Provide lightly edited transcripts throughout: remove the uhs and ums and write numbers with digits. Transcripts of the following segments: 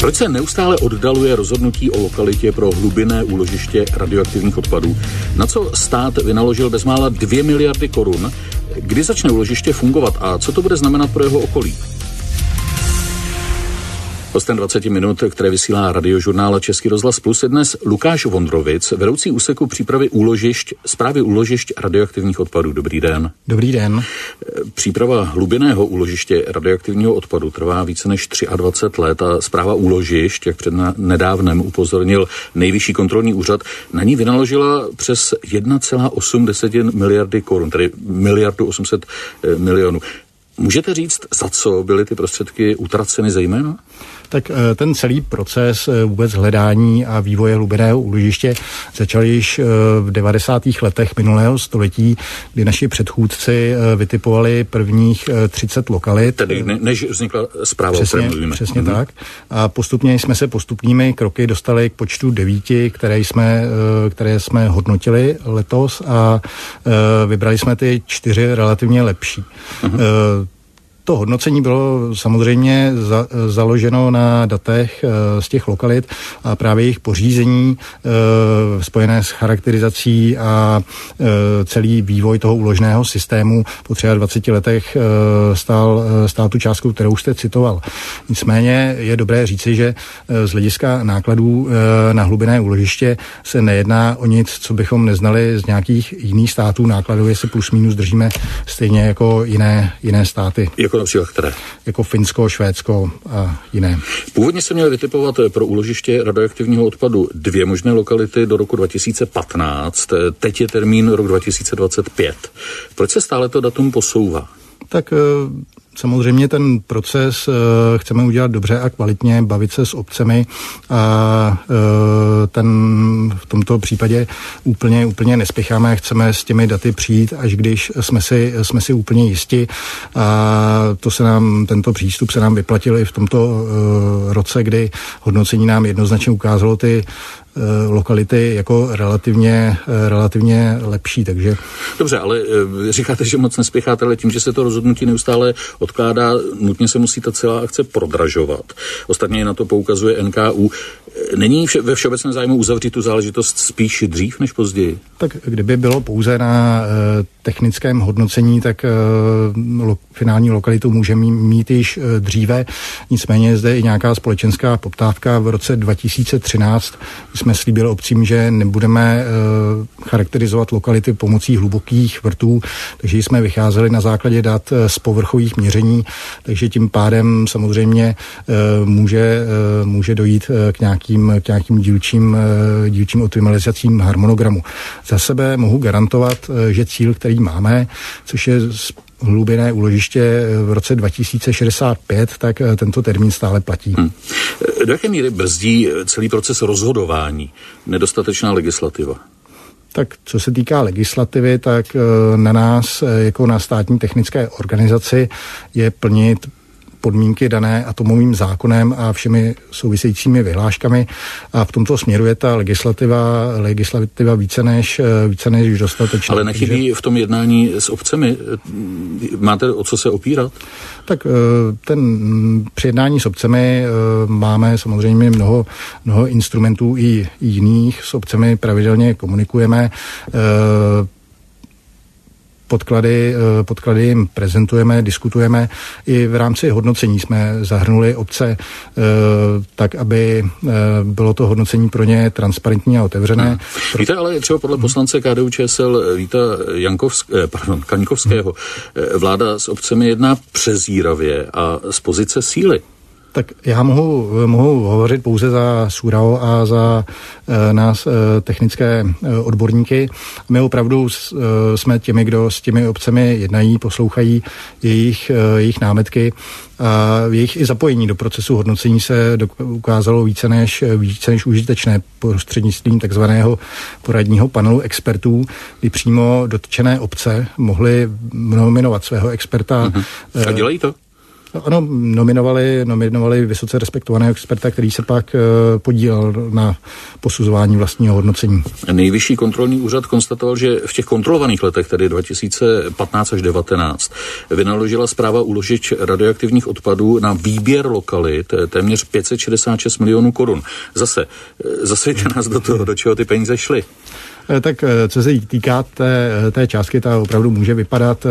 Proč se neustále oddaluje rozhodnutí o lokalitě pro hlubinné úložiště radioaktivních odpadů? Na co stát vynaložil bezmála 2 miliardy korun? Kdy začne úložiště fungovat a co to bude znamenat pro jeho okolí? Hostem 20 minut, které vysílá Radiožurnál Český rozhlas Plus, je dnes Lukáš Vondrovic, vedoucí úseku přípravy správy úložišť radioaktivních odpadů. Dobrý den. Dobrý den. Příprava hlubinného úložiště radioaktivního odpadu trvá více než 23 let a správa úložišť, jak před nedávnem upozornil Nejvyšší kontrolní úřad, na ní vynaložila přes 1,8 miliardy korun, tedy 1,8 miliardy. Můžete říct, za co byly ty prostředky utraceny zejména? Tak ten celý proces vůbec hledání a vývoje hlubinného úložiště začal již v 90. letech minulého století, kdy naši předchůdci vytipovali prvních 30 lokalit. Tedy než vznikla zpráva, o které mluvíme. Přesně tak. A postupně jsme se postupnými kroky dostali k počtu 9, které jsme hodnotili letos a vybrali jsme ty 4 relativně lepší. To hodnocení bylo samozřejmě založeno na datech z těch lokalit a právě jejich pořízení spojené s charakterizací a celý vývoj toho úložného systému po 23 letech stál tu částku, kterou jste citoval. Nicméně je dobré říci, že z hlediska nákladů na hlubinné úložiště se nejedná o nic, co bychom neznali z nějakých jiných států. Nákladově se plus minus držíme stejně jako jiné státy. Jako například které? Jako Finsko, Švédsko a jiné. Původně se měly vytipovat pro úložiště radioaktivního odpadu 2 možné lokality do roku 2015. Teď je termín rok 2025. Proč se stále to datum posouvá? Tak samozřejmě ten proces chceme udělat dobře a kvalitně, bavit se s obcemi a v tomto případě úplně nespěcháme, chceme s těmi daty přijít, až když jsme si úplně jisti a tento přístup se nám vyplatil i v tomto roce, kdy hodnocení nám jednoznačně ukázalo ty lokality jako relativně lepší, takže... Dobře, ale říkáte, že moc nespěcháte, ale tím, že se to rozhodnutí neustále odkládá, nutně se musí ta celá akce prodražovat. Ostatně na to poukazuje NKÚ. Není ve všeobecném zájmu uzavřít tu záležitost spíš dřív než později? Tak kdyby bylo pouze na technickém hodnocení, tak finální lokalitu můžeme mít již dříve. Nicméně je zde i nějaká společenská poptávka. V roce 2013 jsme slíbili obcím, že nebudeme charakterizovat lokality pomocí hlubokých vrtů, takže jsme vycházeli na základě dat z povrchových měření, takže tím pádem samozřejmě může dojít k nějakým dílčím optimalizacím harmonogramu. Za sebe mohu garantovat, že cíl, který máme, což je hlubinné úložiště v roce 2065, tak tento termín stále platí. Do jaké míry brzdí celý proces rozhodování nedostatečná legislativa? Tak co se týká legislativy, tak na nás jako na státní technické organizaci je plnit podmínky dané atomovým zákonem a všemi souvisejícími vyhláškami a v tomto směru je ta legislativa více než dostatečná. Ale nechybí v tom jednání s obcemi? Máte o co se opírat? Tak při jednání s obcemi máme samozřejmě mnoho instrumentů i jiných. S obcemi pravidelně komunikujeme. Podklady jim prezentujeme, diskutujeme. I v rámci hodnocení jsme zahrnuli obce tak, aby bylo to hodnocení pro ně transparentní a otevřené. Víte, ale třeba podle poslance KDU-ČSL Víta Kaňkovského vláda s obcemi jedná přezíravě a z pozice síly. Tak já mohu hovořit pouze za SÚRAO a za nás technické odborníky. My opravdu jsme těmi, kdo s těmi obcemi jednají, poslouchají jejich námetky a jejich i zapojení do procesu hodnocení se ukázalo více než užitečné prostřednictvím takzvaného poradního panelu expertů, kdy přímo dotčené obce mohly nominovat svého experta. A dělají to? Ano, nominovali vysoce respektovaného experta, který se pak podílel na posuzování vlastního hodnocení. Nejvyšší kontrolní úřad konstatoval, že v těch kontrolovaných letech, tedy 2015 až 2019, vynaložila správa úložišť radioaktivních odpadů na výběr lokalit téměř 566 milionů korun. Zase nás do toho, do čeho ty peníze šly. Tak co se týká té částky, ta opravdu může vypadat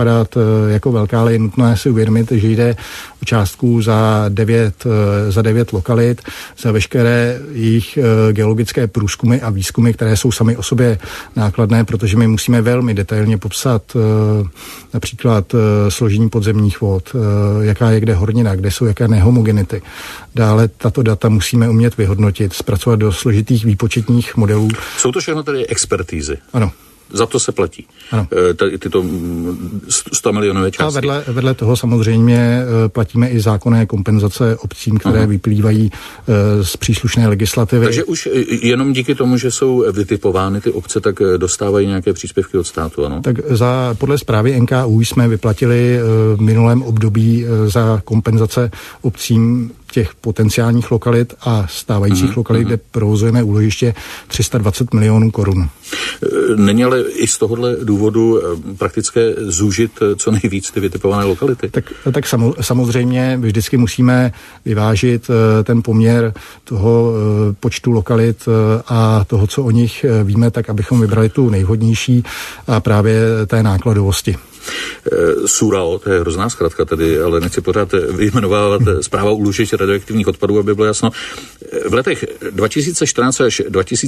jako velká, ale je nutné si uvědomit, že jde o částku za 9 lokalit, za veškeré jejich geologické průzkumy a výzkumy, které jsou sami o sobě nákladné, protože my musíme velmi detailně popsat například složení podzemních vod, jaká je kde hornina, kde jsou jaké nehomogenity. Dále tato data musíme umět vyhodnotit, zpracovat do složitých výpočetních modelů. Jsou to všechno tedy expertízy? Ano. Za to se platí. Ano. Tyto 100 milionové částky. A vedle toho samozřejmě platíme i zákonné kompenzace obcím, které vyplývají z příslušné legislativy. Takže už jenom díky tomu, že jsou vytipovány ty obce, tak dostávají nějaké příspěvky od státu, ano? Tak podle zprávy NKÚ jsme vyplatili v minulém období za kompenzace obcím těch potenciálních lokalit a stávajících lokalit, kde provozujeme úložiště 320 milionů korun. Není ale i z tohohle důvodu praktické zúžit co nejvíc ty vytipované lokality? Tak samozřejmě vždycky musíme vyvážit ten poměr toho počtu lokalit a toho, co o nich víme, tak abychom vybrali tu nejvhodnější a právě té nákladovosti. SÚRAO, to je hrozná zkratka tedy, ale nechci pořád vyjmenovávat správa úložišť radioaktivních odpadů, aby bylo jasno. V letech 2014 až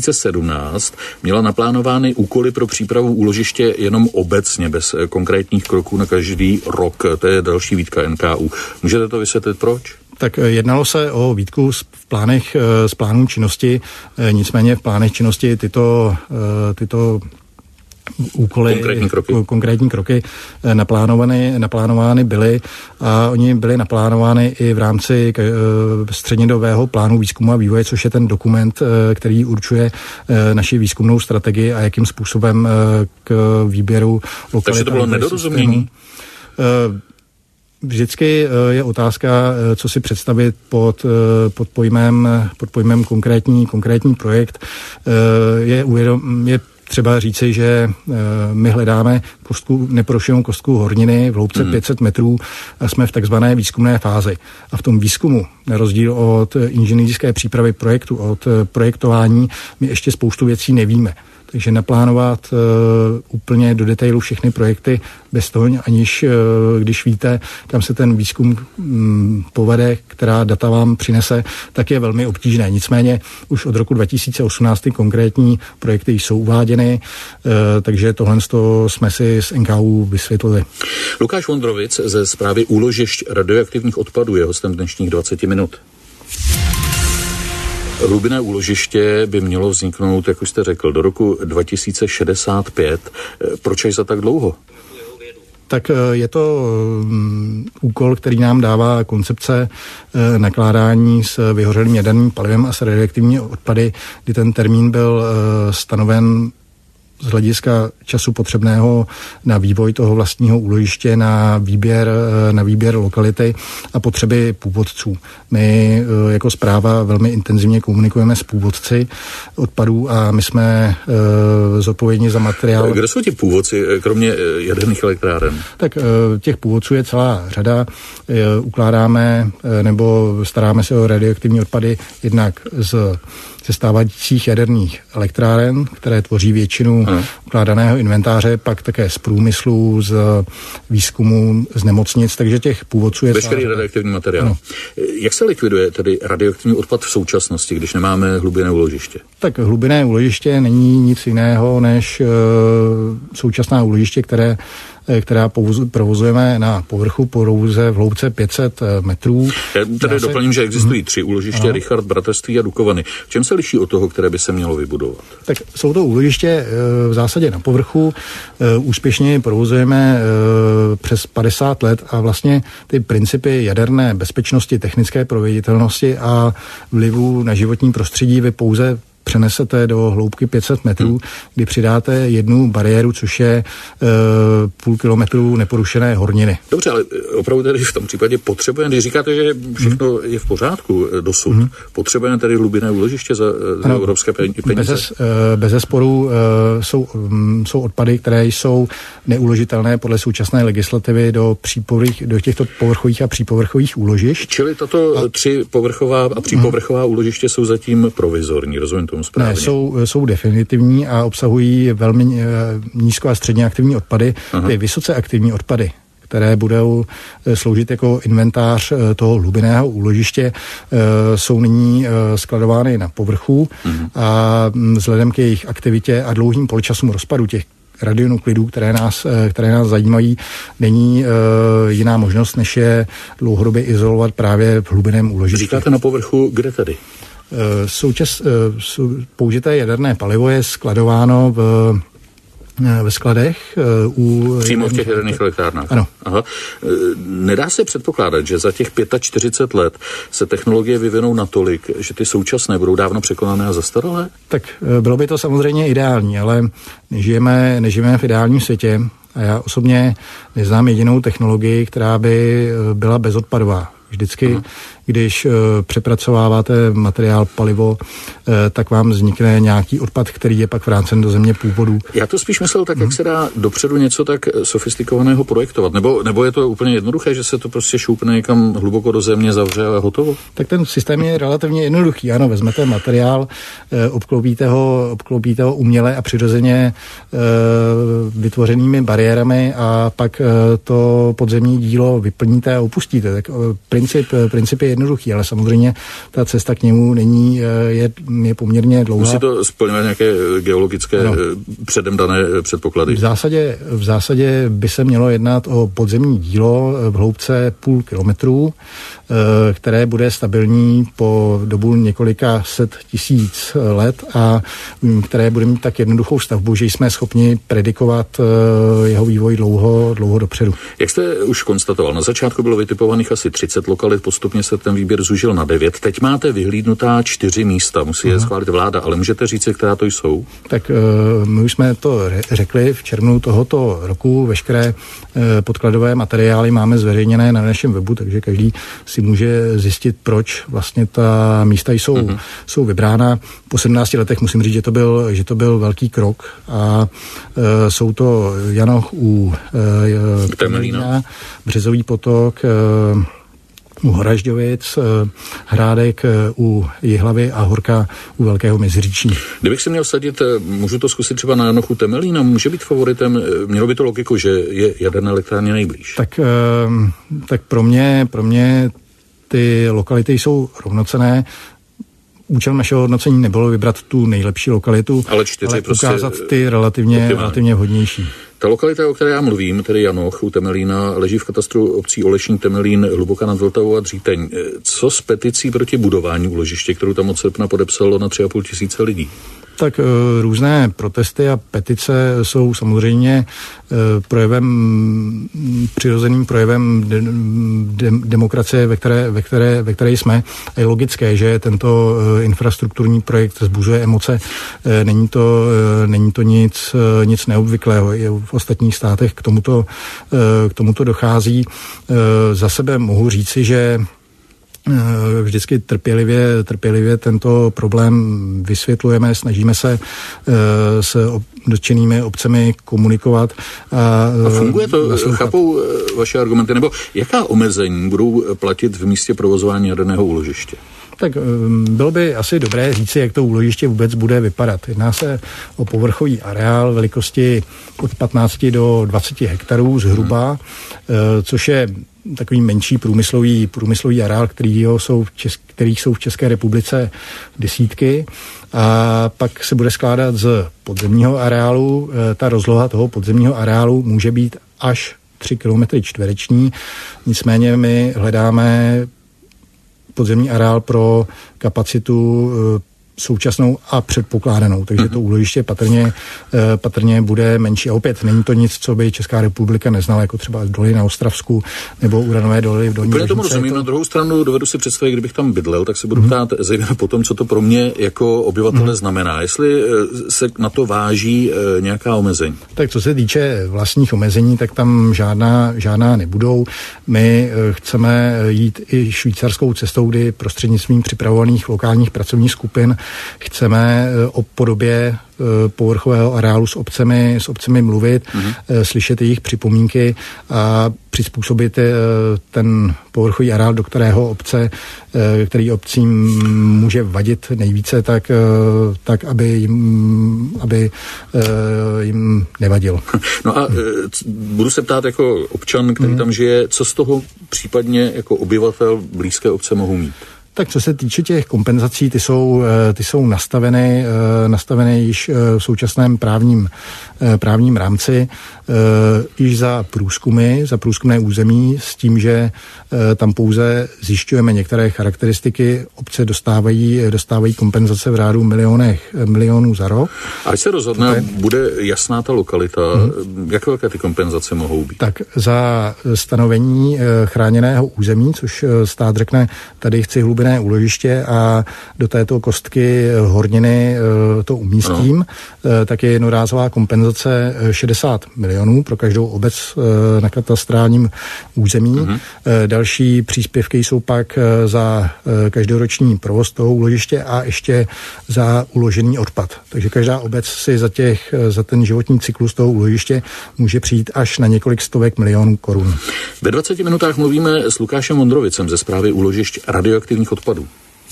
2017 měla naplánovány úkoly pro přípravu úložiště jenom obecně, bez konkrétních kroků na každý rok. To je další výtka NKÚ. Můžete to vysvětlit, proč? Tak jednalo se o výtku z plánů činnosti, nicméně v plánech činnosti tyto úkoly, konkrétní kroky naplánovány byly a oni byly naplánovány i v rámci střednědobého plánu výzkumu a vývoje, což je ten dokument, který určuje naši výzkumnou strategii a jakým způsobem k výběru lokalit. Takže to bylo nedorozumění? Vždycky je otázka, co si představit pod pojmem konkrétní projekt. Je třeba říci, že my hledáme neporušenou kostku horniny v hloubce 500 metrů a jsme v takzvané výzkumné fázi. A v tom výzkumu, na rozdíl od inženýrské přípravy projektu, od projektování, my ještě spoustu věcí nevíme. Takže naplánovat úplně do detailu všechny projekty bez toho, aniž když víte, kam se ten výzkum povede, která data vám přinese, tak je velmi obtížné. Nicméně už od roku 2018 ty konkrétní projekty jsou uváděny, takže tohle jsme si z NKÚ vysvětlili. Lukáš Vondrovic ze správy úložišť radioaktivních odpadů je hostem dnešních 20 minut. Hlubinné úložiště by mělo vzniknout, jak už jste řekl, do roku 2065. Proč až za tak dlouho? Tak je to úkol, který nám dává koncepce nakládání s vyhořelým jaderným palivem a s radioaktivními odpady, kdy ten termín byl stanoven z hlediska času potřebného na vývoj toho vlastního úložiště, na výběr lokality a potřeby původců. My jako správa velmi intenzivně komunikujeme s původci odpadů a my jsme zodpovědní za materiál. Kde jsou ti původci, kromě jaderných elektráren? Tak těch původců je celá řada. Ukládáme nebo staráme se o radioaktivní odpady jednak ze stávajících jaderných elektráren, které tvoří většinu ukládaného inventáře, pak také z průmyslu, z výzkumu, z nemocnic, takže těch původců je veškerý radioaktivní materiál. Ano. Jak se likviduje tedy radioaktivní odpad v současnosti, když nemáme hlubinné úložiště? Tak hlubinné úložiště není nic jiného než současná úložiště, která provozujeme na povrchu pouze v hloubce 500 metrů. Já tady doplním, že existují 3 úložiště, Richard, Bratrství a Dukovany. V čem se liší od toho, které by se mělo vybudovat? Tak jsou to úložiště v zásadě na povrchu. Úspěšně provozujeme přes 50 let a vlastně ty principy jaderné bezpečnosti, technické proveditelnosti a vlivu na životní prostředí vy pouze přenesete do hloubky 500 metrů, kdy přidáte jednu bariéru, což je půl kilometru neporušené horniny. Dobře, ale opravdu tedy v tom případě potřebujeme, když říkáte, že všechno je v pořádku dosud, potřebujeme tedy hlubinné úložiště za evropské peníze? Bezesporu jsou odpady, které jsou neuložitelné podle současné legislativy do těchto povrchových a přípovrchových úložišť. Čili tato 3 povrchová a přípovrchová úložiště jsou zatím provizorní, rozumím tomu správně? Ne, jsou definitivní a obsahují velmi nízko a středně aktivní odpady, ty vysoce aktivní odpady, které budou sloužit jako inventář toho hlubinného úložiště, jsou nyní skladovány na povrchu a vzhledem k jejich aktivitě a dlouhým poločasům rozpadu těch radionuklidů, které nás zajímají, není jiná možnost, než je dlouhodobě izolovat právě v hlubinném úložišti. Říkáte na povrchu, kde tedy? Použité jaderné palivo je skladováno ve skladech. Přímo v těch jaderných elektrárnách. Ano. Aha. Nedá se předpokládat, že za těch 45 let se technologie vyvinou natolik, že ty současné budou dávno překonané a zastaralé? Tak bylo by to samozřejmě ideální, ale nežijeme v ideálním světě a já osobně neznám jedinou technologii, která by byla bezodpadová. Vždycky, když přepracováváte materiál, palivo, tak vám vznikne nějaký odpad, který je pak vrácen do země původu. Já to spíš myslel tak, jak se dá dopředu něco tak sofistikovaného projektovat. Nebo je to úplně jednoduché, že se to prostě šoupne někam hluboko do země, zavře a hotovo? Tak ten systém je relativně jednoduchý. Ano, vezmete materiál, obklopíte ho uměle a přirozeně vytvořenými bariérami a pak to podzemní dílo vyplníte a opustíte. Tak princip je jednoduchý, ale samozřejmě ta cesta k němu je poměrně dlouhá. Musí to splňovat nějaké geologické předem dané předpoklady. V zásadě by se mělo jednat o podzemní dílo v hloubce půl kilometru, které bude stabilní po dobu několika set tisíc let a které bude mít tak jednoduchou stavbu, že jsme schopni predikovat jeho vývoj dlouho dopředu. Jak jste už konstatoval, na začátku bylo vytipovaných asi 30 lokalit, postupně se ten výběr zúžil na 9. Teď máte vyhlídnutá 4 místa, musí je schválit vláda, ale můžete říct, která to jsou? Tak my už jsme to řekli v červnu tohoto roku, veškeré podkladové materiály máme zveřejněné na našem webu, takže každý si může zjistit, proč vlastně ta místa jsou vybrána. Po 17 letech musím říct, že to byl velký krok a jsou to Janoch u Temelína, Březový potok, u Horažďovic, Hrádek u Jihlavy a Horka u Velkého Meziříčí. Kdybych si měl sadit, můžu to zkusit třeba na Janochu Temelína, může být favoritem, mělo by to logiku, že je jaderné elektrárně nejblíž. Tak pro mě ty lokality jsou rovnocenné. Účelem našeho hodnocení nebylo vybrat tu nejlepší lokalitu, ale ukázat ty relativně vhodnější. Ta lokalita, o které já mluvím, tedy Janoch u Temelína, leží v katastru obcí Olešník, Temelín, Hluboká nad Vltavou a Dříteň. Co s peticí proti budování úložiště, kterou tam od srpna podepsalo na 3 500 lidí? Tak různé protesty a petice jsou samozřejmě přirozeným projevem demokracie, ve které jsme. A je logické, že tento infrastrukturní projekt vzbuzuje emoce. Není to nic neobvyklého. V ostatních státech k tomuto dochází. Za sebe mohu říci, že vždycky trpělivě tento problém vysvětlujeme, snažíme se s dotčenými obcemi komunikovat. A funguje to? Chápou vaše argumenty? Nebo jaká omezení budou platit v místě provozování jaderného úložiště? Tak bylo by asi dobré říci, jak to úložiště vůbec bude vypadat. Jedná se o povrchový areál velikosti od 15 do 20 hektarů zhruba, což je takový menší průmyslový areál, kterých jsou v České republice desítky. A pak se bude skládat z podzemního areálu. Ta rozloha toho podzemního areálu může být až 3 km čtvereční. Nicméně my hledáme podzemní areál pro kapacitu současnou a předpokládanou, takže to úložiště patrně bude menší. A opět není to nic, co by Česká republika neznala, jako třeba doly na Ostravsku nebo uranové doly v Dolní Úplně tomu rozumím. Na druhou stranu dovedu si představit, kdybych tam bydlel, tak se budu ptát zejména po tom, co to pro mě jako obyvatele znamená. Jestli se na to váží nějaká omezení. Tak co se týče vlastních omezení, tak tam žádná nebudou. My chceme jít i švýcarskou cestou, kdy prostřednictvím připravovaných lokálních pracovních skupin chceme o podobě povrchového areálu s obcemi mluvit, slyšet jejich připomínky a přizpůsobit ten povrchový areál, do kterého který obcím může vadit nejvíce, tak aby jim nevadil. No a budu se ptát jako občan, který tam žije, co z toho případně jako obyvatel blízké obce mohou mít? Tak co se týče těch kompenzací, ty jsou nastaveny již v současném právním rámci již za průzkumné území s tím, že tam pouze zjišťujeme některé charakteristiky. Obce dostávají kompenzace v řádu milionů za rok. A když se rozhodne, bude jasná ta lokalita, jak velké ty kompenzace mohou být? Tak za stanovení chráněného území, což stát řekne, tady chci hlubinné úložiště a do této kostky horniny to umístím, tak je jednorázová kompenzace 60 milionů pro každou obec na katastrálním území. Další příspěvky jsou pak za každoroční provoz toho úložiště a ještě za uložený odpad. Takže každá obec si za ten životní cyklus toho úložiště může přijít až na několik stovek milionů korun. Ve 20 minutách mluvíme s Lukášem Vondrovicem ze Správy úložišť radioaktivních odpadů.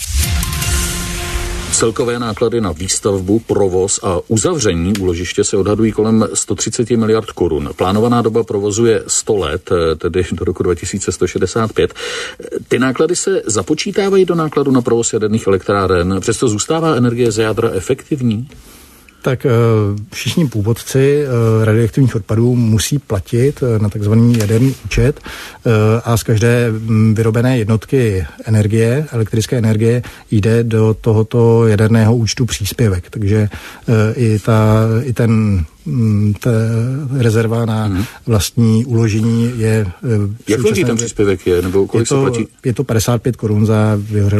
Celkové náklady na výstavbu, provoz a uzavření úložiště se odhadují kolem 130 miliard korun. Plánovaná doba provozu je 100 let, tedy do roku 2165. Ty náklady se započítávají do nákladu na provoz jaderných elektráren, přesto zůstává energie z jádra efektivní? Tak všichni původci radioaktivních odpadů musí platit na takzvaný jaderný účet a z každé vyrobené jednotky elektrické energie jde do tohoto jaderného účtu příspěvek. Takže i ten rezerva na vlastní uložení je... Jak velký ten příspěvek je? Nebo kolik se platí? Je to 55 korun za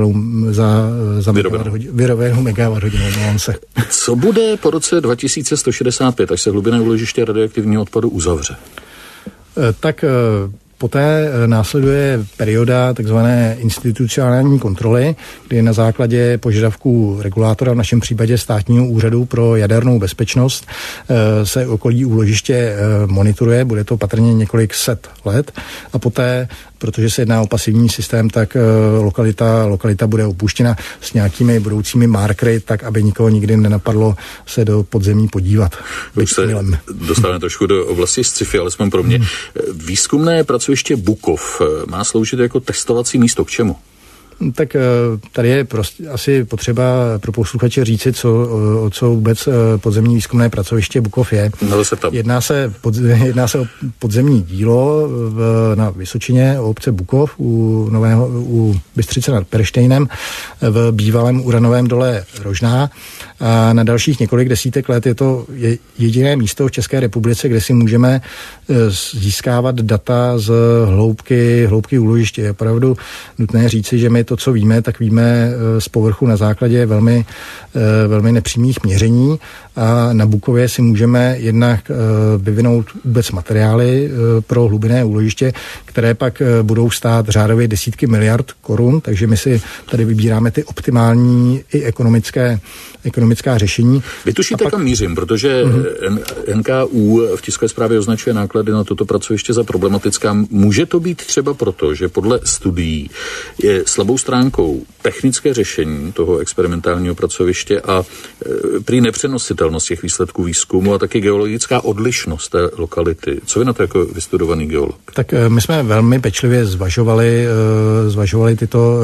vyrobenou megawatt hodinu. Co bude po roce 2165, až se hlubinné úložiště radioaktivního odpadu uzavře? Tak poté následuje perioda takzvané institucionální kontroly, kdy na základě požadavků regulátora, v našem případě Státního úřadu pro jadernou bezpečnost, se okolí úložiště monitoruje, bude to patrně několik set let a poté, protože se jedná o pasivní systém, tak lokalita bude opuštěna s nějakými budoucími markery, tak aby nikoho nikdy nenapadlo se do podzemí podívat. Už se dostáváme trošku do oblasti sci-fi, alespoň pro mě. Výzkumné pracoviště Bukov má sloužit jako testovací místo. K čemu? Tak tady je prostě asi potřeba pro posluchače říci, co vůbec podzemní výzkumné pracoviště Bukov je. Jedná se o podzemní dílo na Vysočině, o obce Bukov u Bystřice nad Perštejnem v bývalém uranovém dole Rožná. A na dalších několik desítek let je to jediné místo v České republice, kde si můžeme získávat data z hloubky úložiště. Je opravdu nutné říci, že my to, co víme, tak víme z povrchu na základě velmi nepřímých měření a na Bukově si můžeme jednak vyvinout vůbec materiály pro hlubinné úložiště, které pak budou stát řádově desítky miliard korun, takže my si tady vybíráme ty optimální i ekonomická řešení. Vy tušíte, kam mířím, protože NKÚ v tiskové zprávě označuje náklady na toto pracoviště za problematická. Může to být třeba proto, že podle studií je slabou stránkou technické řešení toho experimentálního pracoviště a prý nepřenositelnost těch výsledků výzkumu a taky geologická odlišnost té lokality. Co vy na to jako vystudovaný geolog? Tak my jsme velmi pečlivě zvažovali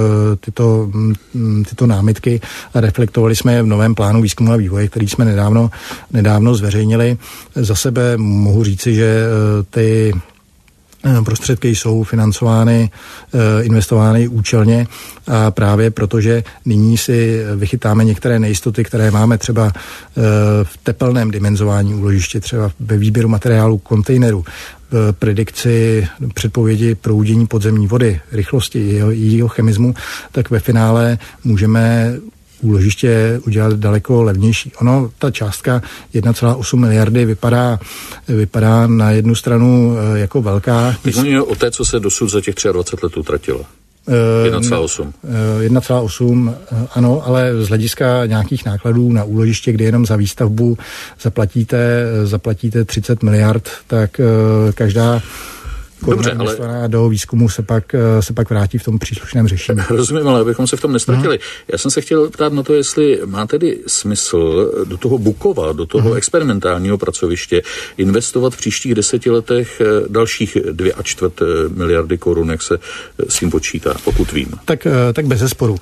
tyto námitky a reflektovali jsme je v novém plánu výzkumu a vývoje, který jsme nedávno zveřejnili. Za sebe mohu říci, že prostředky jsou financovány, investovány účelně a právě protože nyní si vychytáme některé nejistoty, které máme třeba v tepelném dimenzování úložiště, třeba ve výběru materiálu kontejneru, v predikci předpovědi proudění podzemní vody, rychlosti jejího chemismu, tak ve finále můžeme úložiště udělat daleko levnější. Ono, ta částka 1,8 miliardy vypadá na jednu stranu jako velká. Myslím o té, co se dosud za těch 23 let utratilo. 1,8. 1,8, ano, ale z hlediska nějakých nákladů na úložiště, kdy jenom za výstavbu zaplatíte 30 miliard, tak každá koruna investovaná do výzkumu se pak vrátí v tom příslušném řešení. Rozumím, ale abychom se v tom nestratili. Já jsem se chtěl ptát na to, jestli má tedy smysl do toho Bukova, do toho experimentálního pracoviště investovat v příštích 10 letech dalších 2,25 miliardy korun, jak se s tím počítá, pokud vím. Tak bez zesporu.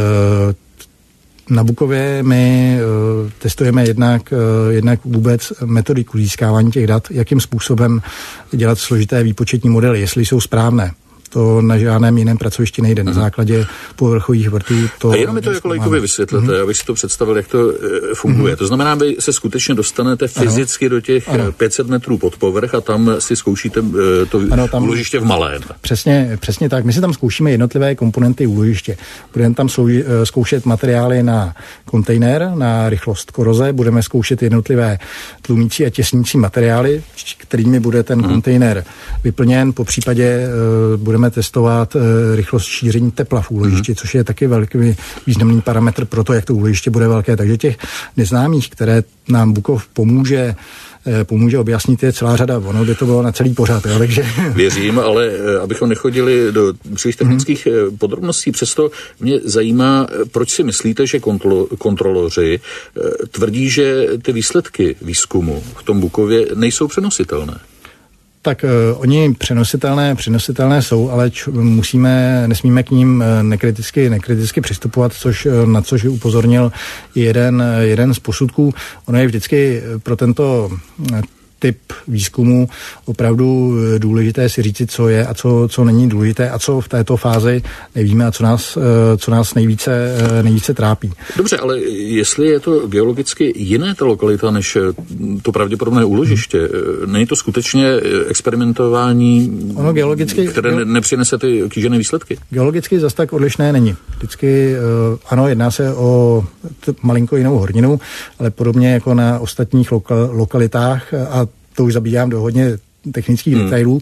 Na Bukově my testujeme jednak vůbec metodiku získávání těch dat, jakým způsobem dělat složité výpočetní modely, jestli jsou správné. To na žádném jiném pracovišti nejde. Na základě povrchových vrtů to... A jenom mi to jako lajkovi vysvětlete, abych si to představil, jak to funguje. To znamená, vy se skutečně dostanete fyzicky do těch 500 metrů pod povrch a tam si zkoušíte to úložiště v malém. Přesně tak. My si tam zkoušíme jednotlivé komponenty úložiště. Budeme tam zkoušet materiály na kontejner, na rychlost koroze, budeme zkoušet jednotlivé tlumící a těsnící materiály, kterými bude ten kontejner vyplněn, po případě budeme testovat rychlost šíření tepla v úložišti, což je taky velký významný parametr pro to, jak to úložiště bude velké. Takže těch neznámých, které nám Bukov pomůže objasnit, je celá řada. Ono by to bylo na celý pořad. Jo? Takže... Věřím, ale abychom nechodili do příliš technických podrobností, přesto mě zajímá, proč si myslíte, že kontroloři tvrdí, že ty výsledky výzkumu v tom Bukově nejsou přenositelné. Tak oni přenositelné jsou, ale nesmíme k ním nekriticky přistupovat, na což upozornil jeden z posudků. Ono je vždycky pro tento typ výzkumu opravdu důležité si říci, co je a co není důležité a co v této fázi nevíme a co nás nejvíce trápí. Dobře, ale jestli je to geologicky jiné ta lokalita než to pravděpodobné úložiště, není to skutečně experimentování, které nepřinese ty kýžené výsledky? Geologicky zas tak odlišné není. Vždycky ano, jedná se o malinko jinou horninu, ale podobně jako na ostatních lokalitách, a to už zabíjám do hodně technických detailů,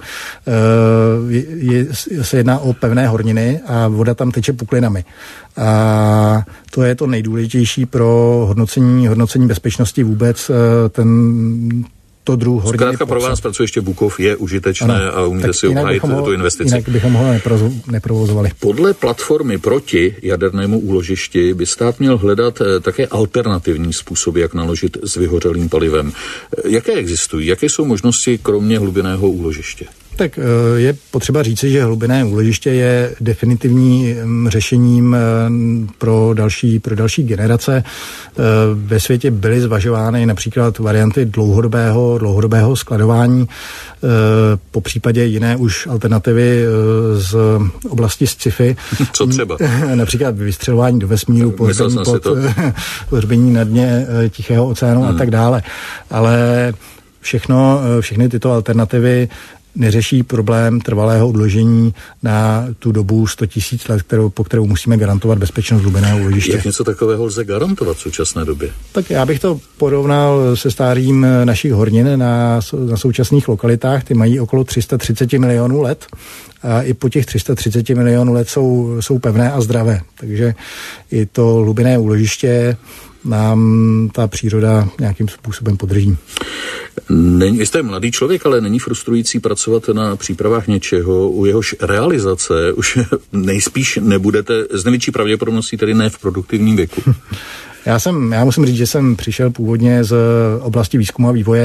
se jedná o pevné horniny a voda tam teče puklinami. A to je to nejdůležitější pro hodnocení bezpečnosti vůbec to druh horniny. Zkrátka pro vás pracoviště Bukov je užitečné a umíte si obhájit tu investici. Jinak bychom ho neprovozovali. Podle platformy proti jadernému úložišti by stát měl hledat také alternativní způsoby, jak naložit s vyhořelým palivem. Jaké existují? Jaké jsou možnosti kromě hlubinného úložiště? Tak je potřeba říci, že hlubinné úložiště je definitivním řešením pro další generace. Ve světě byly zvažovány například varianty dlouhodobého skladování, po případě jiné už alternativy z oblasti sci-fi. Co třeba? Například vystřelování do vesmíru, pohřbení na dně Tichého oceánu a tak dále. Ale všechny tyto alternativy neřeší problém trvalého odložení na tu dobu 100 000 let, po kterou musíme garantovat bezpečnost hlubinného úložiště. Jak něco takového lze garantovat v současné době? Tak já bych to porovnal se stářím našich hornin na současných lokalitách. Ty mají okolo 330 milionů let a i po těch 330 milionů let jsou pevné a zdravé. Takže i to hlubinné úložiště nám ta příroda nějakým způsobem podrží. Jste mladý člověk, ale není frustrující pracovat na přípravách něčeho, u jehož realizace už nejspíš nebudete s největší pravděpodobností, tedy ne v produktivním věku? Já musím říct, že jsem přišel původně z oblasti výzkumu a vývoje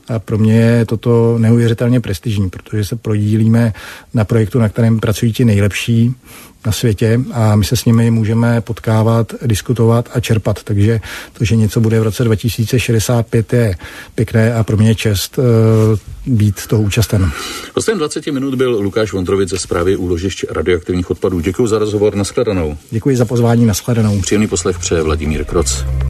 A pro mě je toto neuvěřitelně prestižní, protože se podílíme na projektu, na kterém pracují ti nejlepší na světě a my se s nimi můžeme potkávat, diskutovat a čerpat. Takže to, že něco bude v roce 2065 je pěkné a pro mě je čest být toho účasten. Hostem 20 minut byl Lukáš Vondrovic ze Správy úložišť radioaktivních odpadů. Děkuji za rozhovor, nashledanou. Děkuji za pozvání, nashledanou. Příjemný poslech přeje Vladimír Kroc.